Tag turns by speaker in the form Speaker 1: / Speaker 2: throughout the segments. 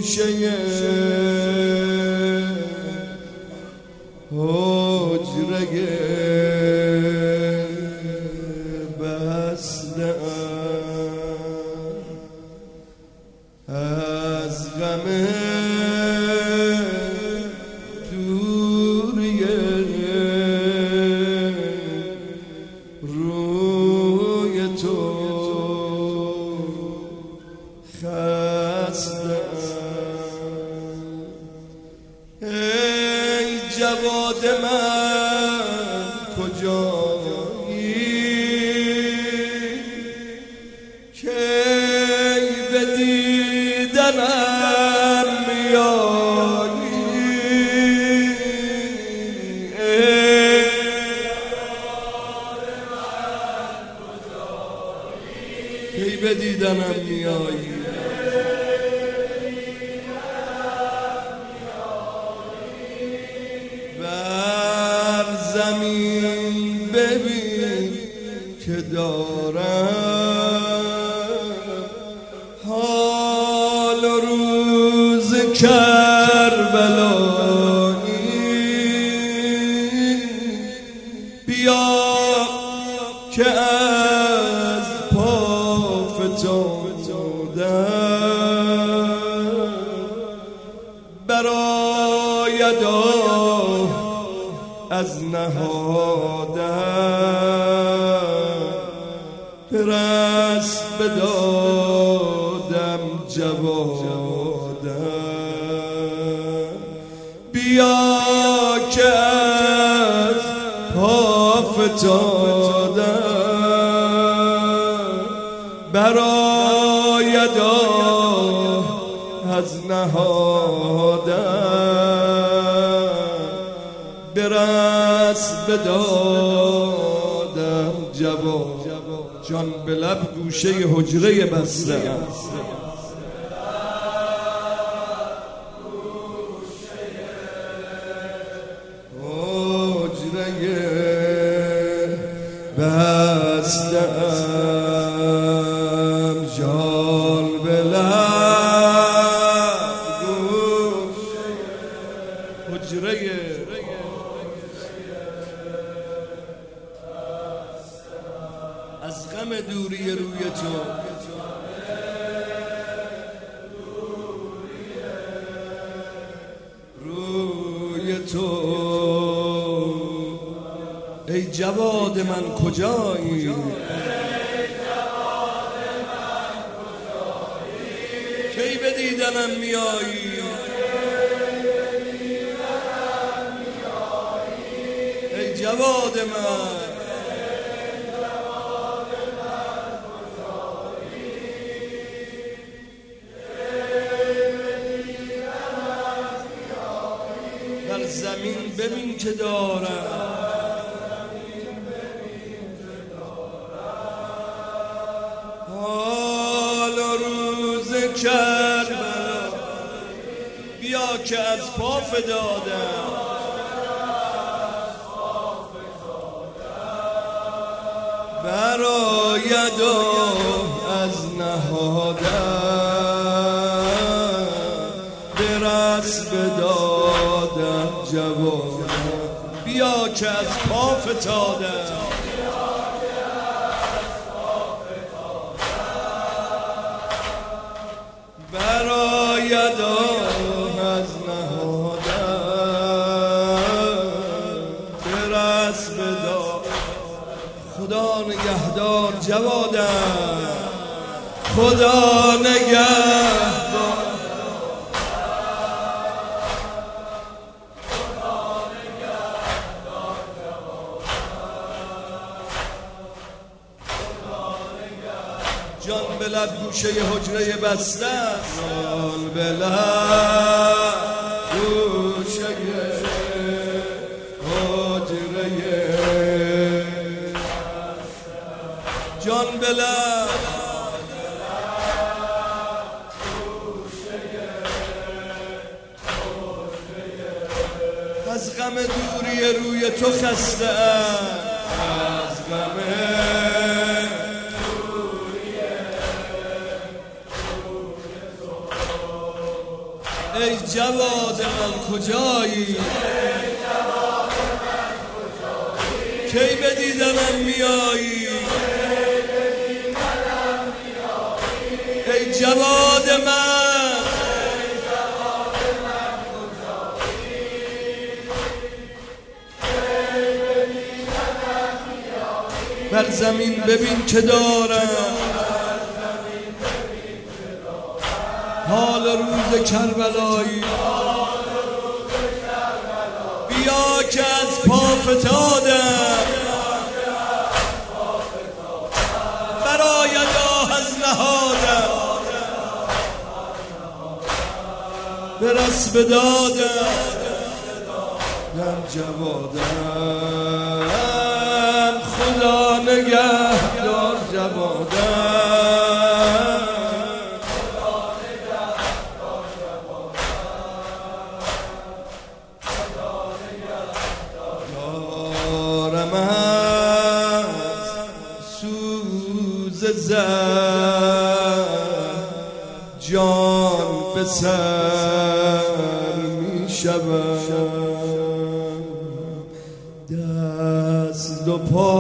Speaker 1: حجره بسته از غم دوری روی تو خسته ای جواد من کجایی کی به دیدنم میایی ای جواد من کجایی کی به دیدنم میایی زمین ببین که دارم حال و روز کربلایی بیا که از پا فتادم براید از نهادم پرست بدادم جوادم بیا که از پا فتادم براید از نهادم برس بدادم جواب جان به لب گوشه حجره بسته حجره بسته جان به لب گوشه حجره از غم دوری روی تو روی تو ای جواد من کجایی کی به دیدنم میایی ای جواد من زمین ببین که دارم حال و روز کربلا بیا که از پا فدادم براید از نهادم برس بدادم جواب بیا که از پا فتادم براید از نهادم برس بدادم خدا نگهدار جوادم خدا نگهدار جان به لب گوشه حجره بسته جان به لب گوشه حجره جان به لب از غم دوری روی تو خسته از غم جواد من کجایی کی به دیدنم میایی ای جواد من بر زمین ببین که دارم حال روز کربلایی بیا که از پا فتادم برای داه از نهادم برس به دادم جوادم خدا نگهدار جوادم دارم از سوز زد جان به سر می شود دست و پا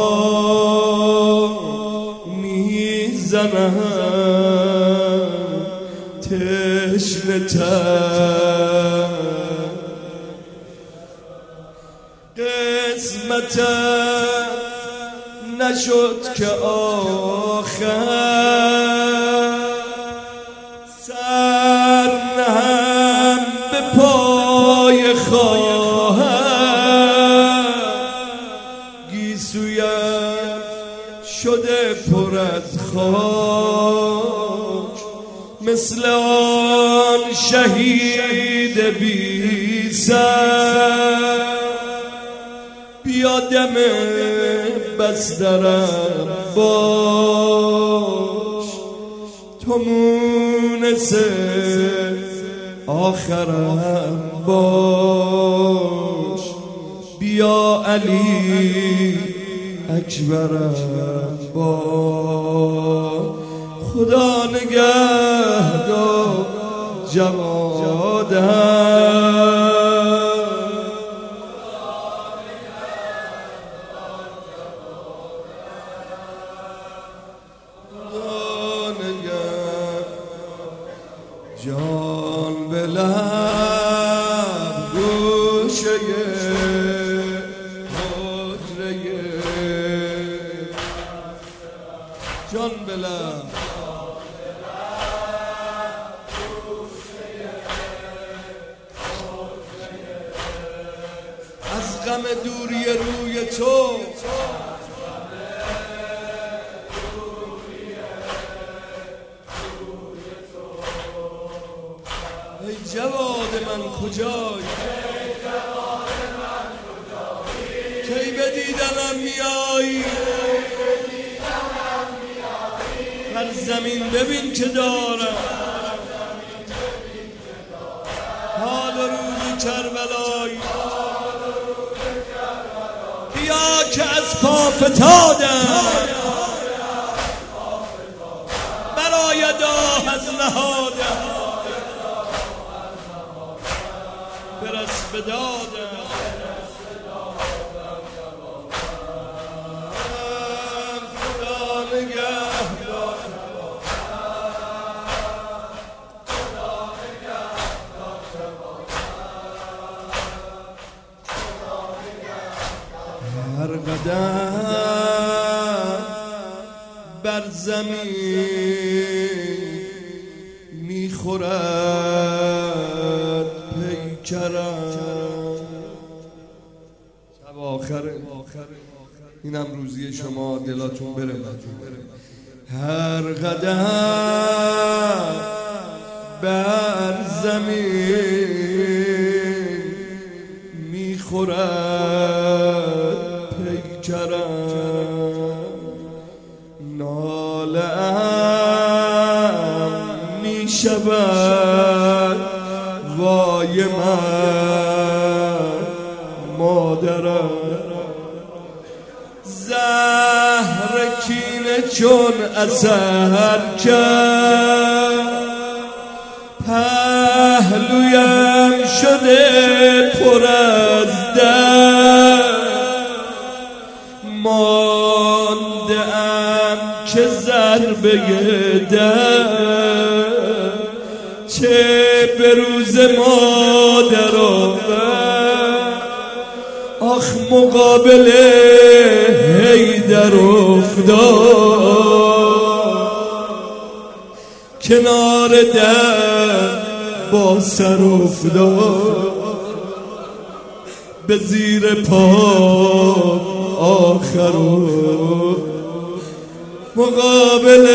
Speaker 1: می زنم تشنه تر قسمتم نشد که آخر سر نهم به پای خواهم گیسویم شده پر از خاک مثل آن شهید بی سر بیا دم بسترم باش تو مونس آخرم باش بیا علی اکبرم باش خدا نگهدار جوادم جان به لب گوشه حجره جان به لب از غم دوری روی تو ای جواد من کجایی کی به دیدنم میایی بر زمین ببین که دارم حال روز کربلایی بیا که از پا فتادم برای داه از نهادم برس به دادم خدا نگهدار هر قدم بر زمین میخورد پیکرم شب آخره اینم روزی شما دلاتون بره هر قدم بر زمین میخورد پیکرم ناله ام میشود وای من مادرم زهر کینه چون اثر کرد پهلویم شده پر از درد، مانده ام که ضربه درد چه به روز مادر آورد. آخ مقابل حیدر افتاد، کنار در با سر افتاد، به زیر پا آخر مقابل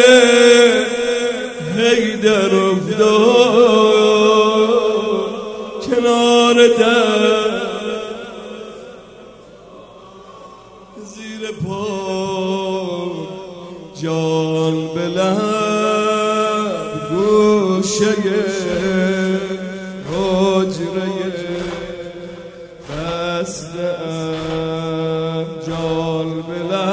Speaker 1: حیدر افتاد، کنار در زیر پا جان به لب گوشه حجره بسته ام، جان به لب